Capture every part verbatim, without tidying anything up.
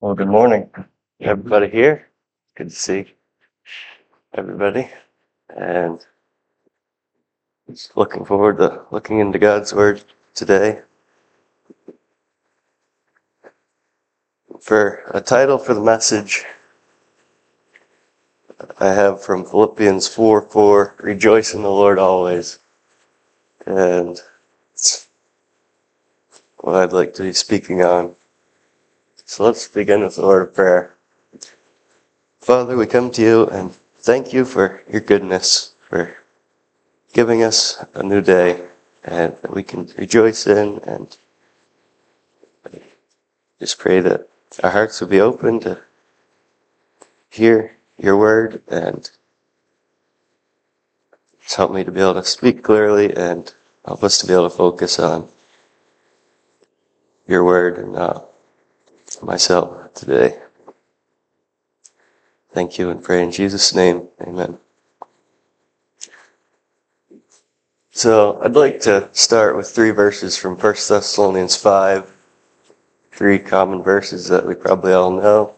Well, good morning, everybody here. Good to see everybody, and just looking forward to looking into God's Word today. For a title for the message, I have from Philippians four four, Rejoice in the Lord always. And it's what I'd like to be speaking on. So let's begin with the Lord of prayer. Father, we come to you and thank you for your goodness, for giving us a new day and that we can rejoice in, and just pray that our hearts will be open to hear your word, and just help me to be able to speak clearly and help us to be able to focus on your word and not myself today. Thank you and pray in Jesus' name. Amen. So I'd like to start with three verses from First Thessalonians five, three common verses that we probably all know.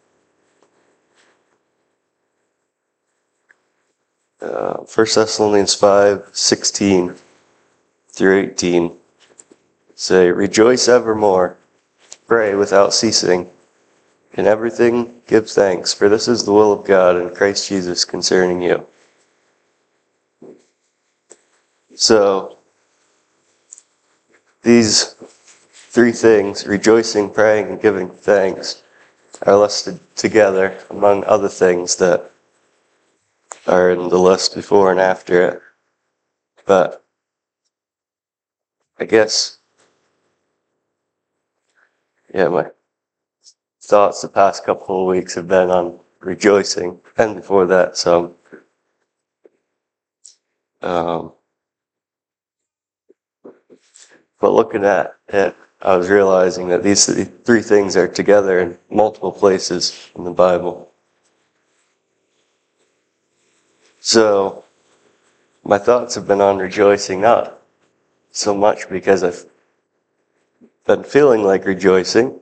Uh, First Thessalonians five, sixteen through eighteen say, Rejoice evermore, pray without ceasing. In everything give thanks, for this is the will of God in Christ Jesus concerning you. So, these three things, rejoicing, praying, and giving thanks, are listed together among other things that are in the list before and after it. But I guess, yeah, my thoughts the past couple of weeks have been on rejoicing, and before that some. Um, but looking at it, I was realizing that these three things are together in multiple places in the Bible. So my thoughts have been on rejoicing, not so much because I've been feeling like rejoicing,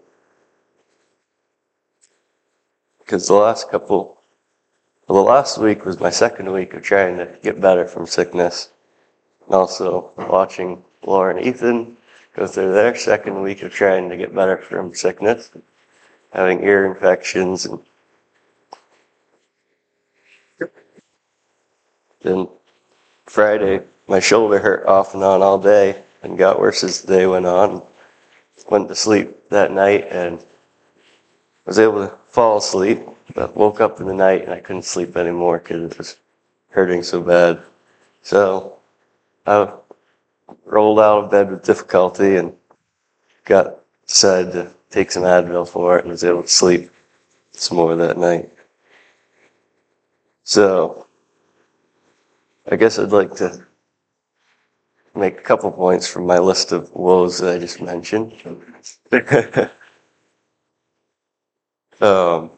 because the last couple, well, the last week was my second week of trying to get better from sickness, and also watching Laura and Ethan go through their second week of trying to get better from sickness, having ear infections, and then Friday my shoulder hurt off and on all day and got worse as the day went on. Went to sleep that night and was able to fall asleep, but woke up in the night and I couldn't sleep anymore because it was hurting so bad. So I rolled out of bed with difficulty and got decided to take some Advil for it and was able to sleep some more that night. So I guess I'd like to make a couple points from my list of woes that I just mentioned. um,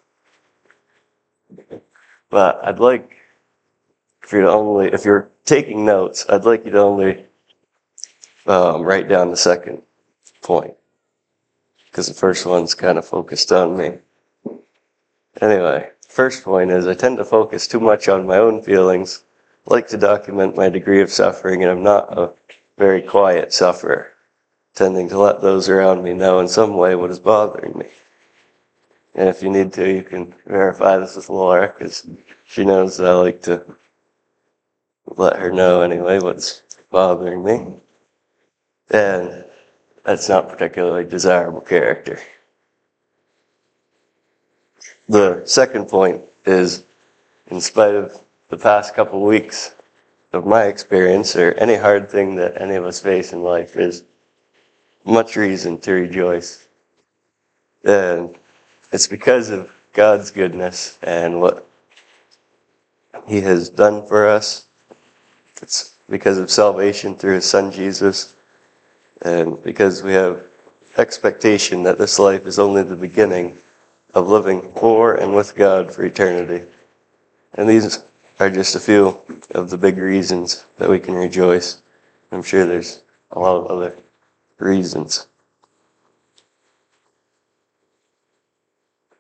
but I'd like for you to only, if you're taking notes, I'd like you to only um, write down the second point, because the first one's kind of focused on me. Anyway, first point is I tend to focus too much on my own feelings, like to document my degree of suffering, and I'm not a very quiet sufferer, tending to let those around me know in some way what is bothering me. And if you need to, you can verify this with Laura, because she knows that I like to let her know anyway what's bothering me. And that's not particularly desirable character. The second point is, in spite of the past couple of weeks of my experience, or any hard thing that any of us face in life, is much reason to rejoice. And it's because of God's goodness and what He has done for us. It's because of salvation through His Son Jesus, and because we have expectation that this life is only the beginning of living for and with God for eternity. And these are just a few of the big reasons that we can rejoice. I'm sure there's a lot of other reasons.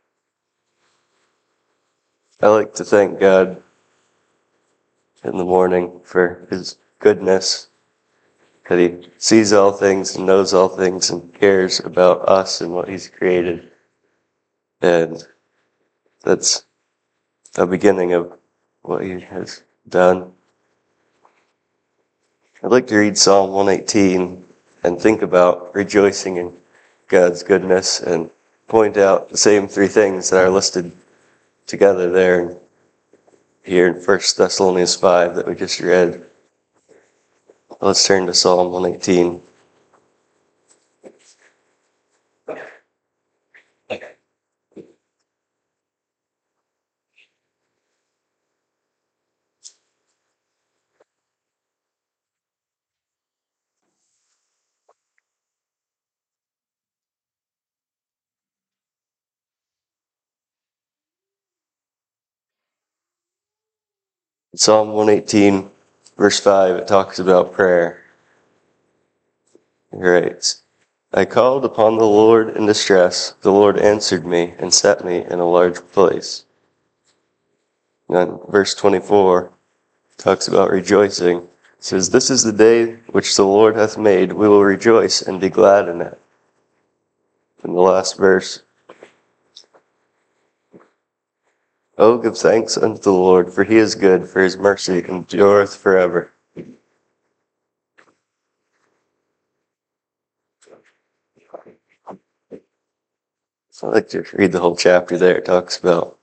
I like to thank God in the morning for His goodness, that He sees all things and knows all things and cares about us and what He's created. And that's the beginning of what He has done. I'd like to read Psalm one eighteen and think about rejoicing in God's goodness and point out the same three things that are listed together there here in First Thessalonians five that we just read. Let's turn to Psalm one eighteen. Psalm one eighteen, verse five, it talks about prayer. It writes, I called upon the Lord in distress. The Lord answered me and set me in a large place. And then verse twenty-four talks about rejoicing. It says, this is the day which the Lord hath made. We will rejoice and be glad in it. In the last verse, oh, give thanks unto the Lord, for He is good, for His mercy endureth forever. So I like to read the whole chapter there. It talks about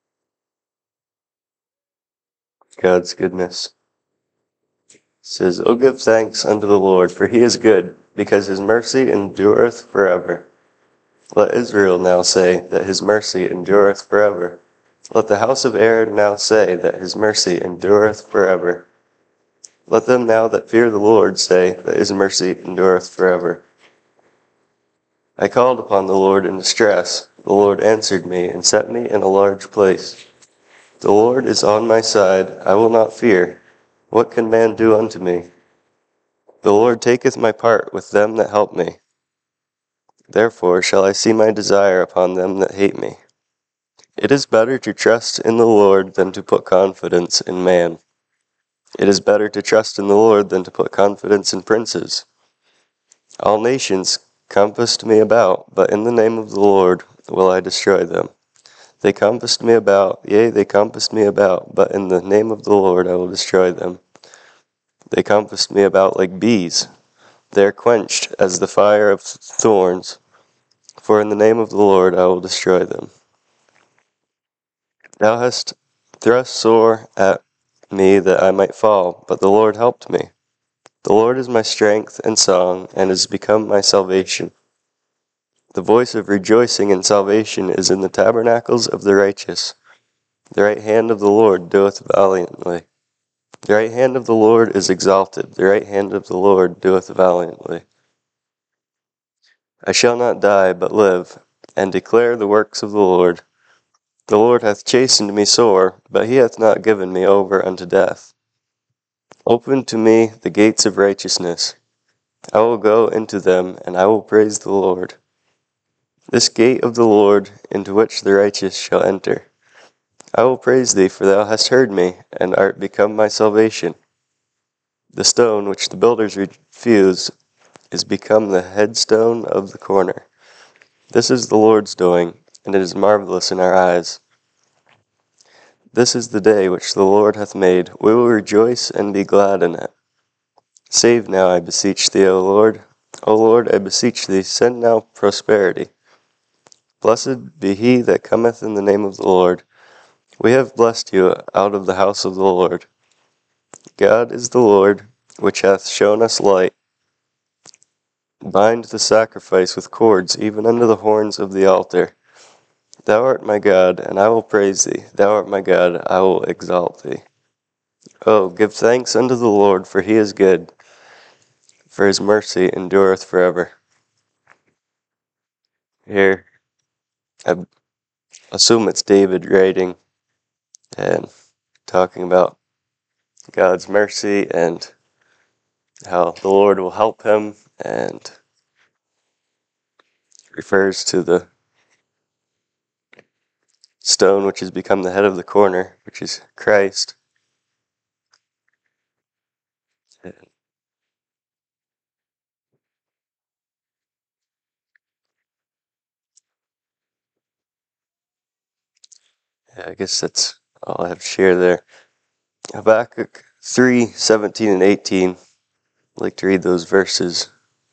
God's goodness. It says, oh, give thanks unto the Lord, for He is good, because His mercy endureth forever. Let Israel now say that His mercy endureth forever. Let the house of Aaron now say that His mercy endureth forever. Let them now that fear the Lord say that His mercy endureth forever. I called upon the Lord in distress. The Lord answered me and set me in a large place. The Lord is on my side. I will not fear. What can man do unto me? The Lord taketh my part with them that help me. Therefore shall I see my desire upon them that hate me. It is better to trust in the Lord than to put confidence in man. It is better to trust in the Lord than to put confidence in princes. All nations compassed me about, but in the name of the Lord will I destroy them. They compassed me about, yea, they compassed me about, but in the name of the Lord I will destroy them. They compassed me about like bees. They are quenched as the fire of thorns, for in the name of the Lord I will destroy them. Thou hast thrust sore at me that I might fall, but the Lord helped me. The Lord is my strength and song, and is become my salvation. The voice of rejoicing and salvation is in the tabernacles of the righteous. The right hand of the Lord doeth valiantly. The right hand of the Lord is exalted. The right hand of the Lord doeth valiantly. I shall not die, but live, and declare the works of the Lord. The Lord hath chastened me sore, but He hath not given me over unto death. Open to me the gates of righteousness. I will go into them, and I will praise the Lord. This gate of the Lord, into which the righteous shall enter. I will praise thee, for thou hast heard me, and art become my salvation. The stone which the builders refused is become the headstone of the corner. This is the Lord's doing, and it is marvelous in our eyes. This is the day which the Lord hath made. We will rejoice and be glad in it. Save now, I beseech thee, O Lord. O Lord, I beseech thee, send now prosperity. Blessed be he that cometh in the name of the Lord. We have blessed you out of the house of the Lord. God is the Lord, which hath shown us light. Bind the sacrifice with cords, even unto the horns of the altar. Thou art my God, and I will praise thee. Thou art my God, I will exalt thee. Oh, give thanks unto the Lord, for He is good, for His mercy endureth forever. Here, I assume it's David writing and talking about God's mercy and how the Lord will help him, and refers to the stone which has become the head of the corner, which is Christ. Yeah, I guess that's all I have to share there. Habakkuk three, seventeen and eighteen. I'd like to read those verses.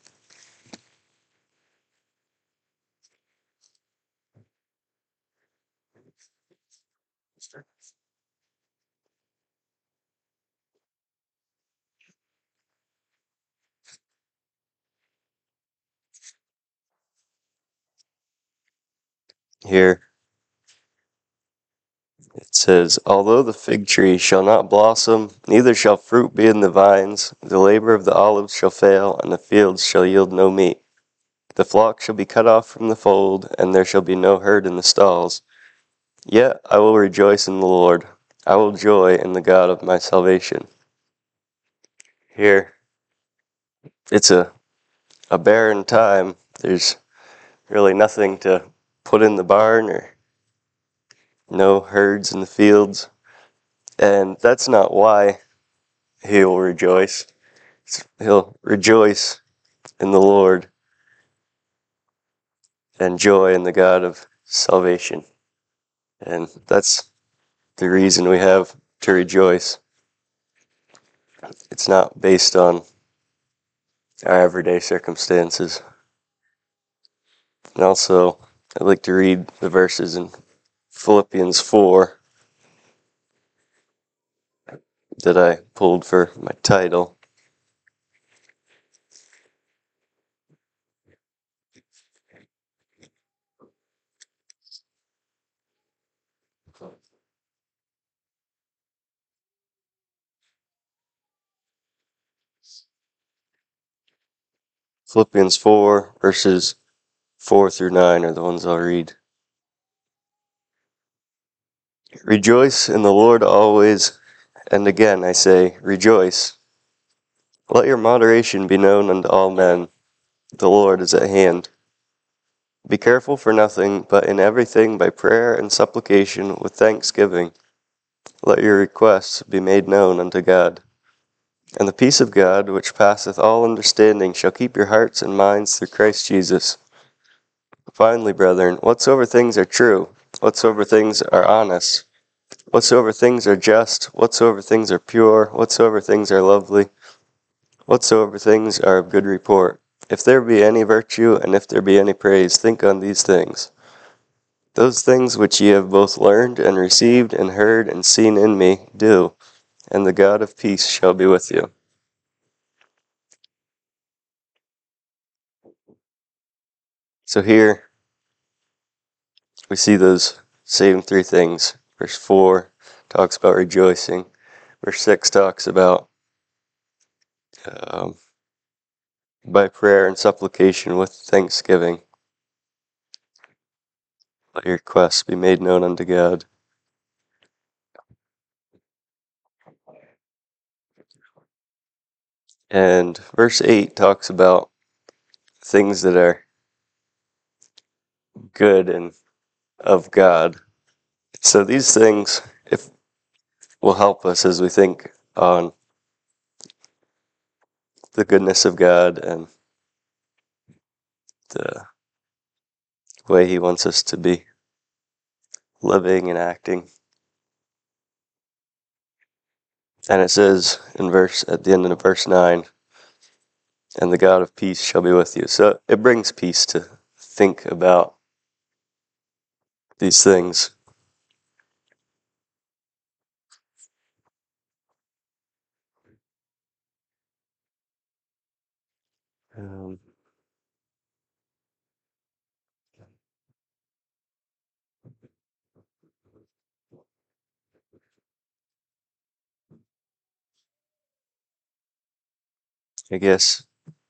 Here it says, "Although the fig tree shall not blossom, neither shall fruit be in the vines, the labor of the olives shall fail, and the fields shall yield no meat. The flock shall be cut off from the fold, and there shall be no herd in the stalls. Yet I will rejoice in the Lord. I will joy in the God of my salvation." Here, it's a, a barren time. There's really nothing to put in the barn or no herds in the fields. And that's not why he will rejoice. He'll rejoice in the Lord and joy in the God of salvation. And that's the reason we have to rejoice. It's not based on our everyday circumstances. And also, I'd like to read the verses in Philippians four that I pulled for my title. Philippians four, verses four through nine are the ones I'll read. "Rejoice in the Lord always, and again I say, rejoice. Let your moderation be known unto all men. The Lord is at hand. Be careful for nothing, but in everything by prayer and supplication with thanksgiving. Let your requests be made known unto God. And the peace of God, which passeth all understanding, shall keep your hearts and minds through Christ Jesus. Finally, brethren, whatsoever things are true, whatsoever things are honest, whatsoever things are just, whatsoever things are pure, whatsoever things are lovely, whatsoever things are of good report, if there be any virtue, and if there be any praise, think on these things. Those things which ye have both learned and received and heard and seen in me, do, and the God of peace shall be with you." So here we see those same three things. Verse four talks about rejoicing. Verse six talks about um, by prayer and supplication with thanksgiving, let your requests be made known unto God. And verse eight talks about things that are good and of God. So these things, if will help us as we think on the goodness of God and the way He wants us to be living and acting. And it says in verse at the end of verse nine, "And the God of peace shall be with you." So it brings peace to think about these things. Um, I guess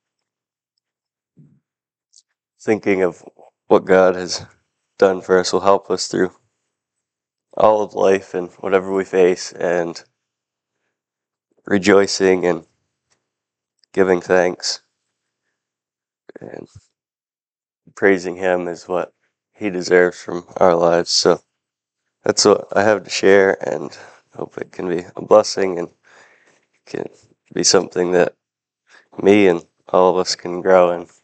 thinking of what God has done for us will help us through all of life and whatever we face, and rejoicing and giving thanks and praising Him is what He deserves from our lives. So that's what I have to share, and hope it can be a blessing and can be something that me and all of us can grow in.